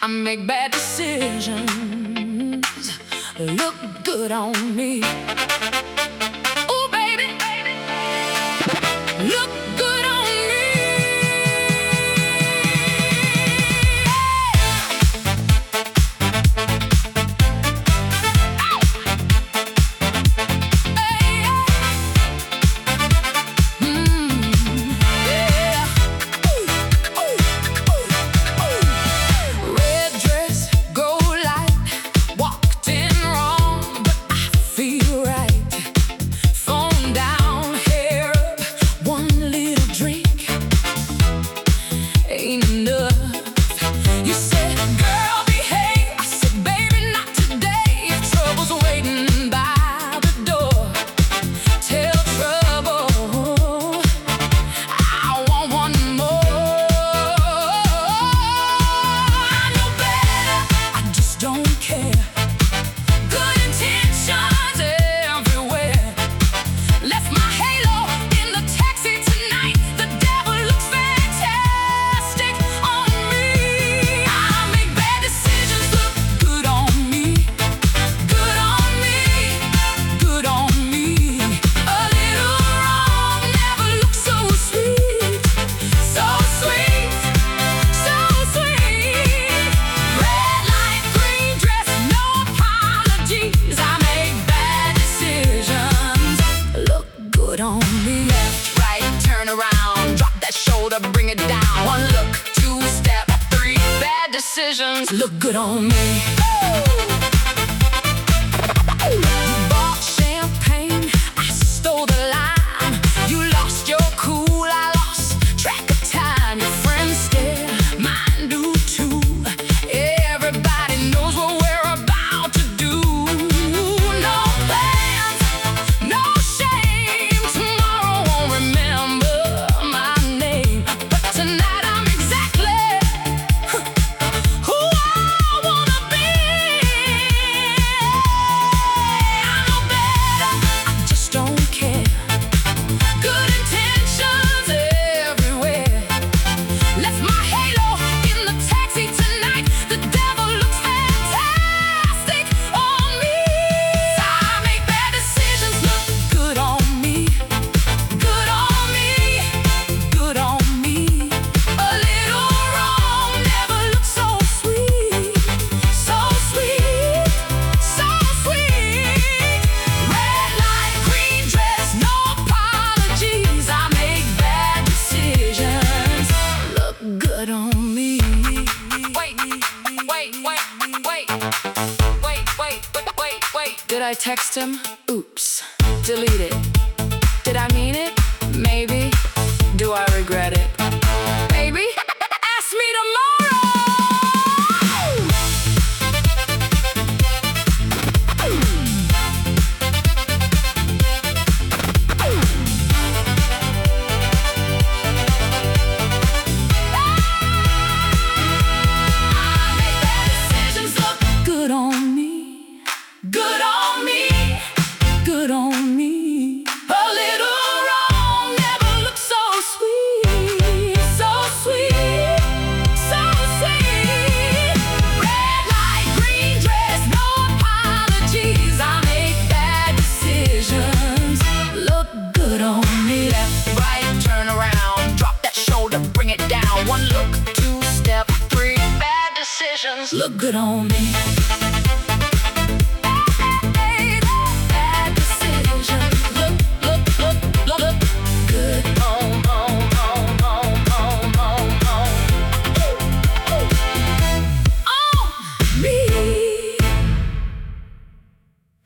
make bad decisions. Look good on me. Ooh, baby, look good on me. Red dress, gold light, walked in wrong, but I feel right. Phone down, hair up, one little drink ain't enough. You said, girl, behave. I said, baby, not today. If trouble's waiting by the door, tell trouble I want one more. I know better, I just don't care. Good intentions everywhere. Left my halo in the taxi tonight. The devil looks fantastic on me. I make bad decisions, look good on me. Good on me, good on me. A little wrong never looks so sweet. So sweet, so sweet. Red light, green dress, no apologies. I make bad decisions. Look good on me. Left, right, turn around, drop that shoulder, bring it down. One look, two step, three bad decisions. Look good on me. Bought champagne, I stole the line. You lost your cool, I lost track of time. Your friends stare, mine do too. Everybody knows what we're about to do. No plans, no shame. Tomorrow won't remember my name, but tonight I'm exactly who I wanna be. I know better, I just don't care. Good intentions everywhere. Left my halo in the taxi tonight. The devil looks fantastic on me. I make bad decisions, look good on me. Good on me, good on me. A little wrong never looks so sweet. So sweet, so sweet. Red light, green dress, no apologies. I make bad decisions. Look good on me. Wait, wait, wait, wait, wait. Did I text him? Oops, delete it. Did I mean it? Maybe. Do I regret it? Baby, ask me tomorrow. I make bad decisions, look good on me. Good on me, good on me. A little wrong never looks so sweet. So sweet, so sweet. Red light, green dress, no apologies. I make bad decisions. Look good on me. Left, right, turn around, drop that shoulder, bring it down. One look, two step, three bad decisions. Look good on me.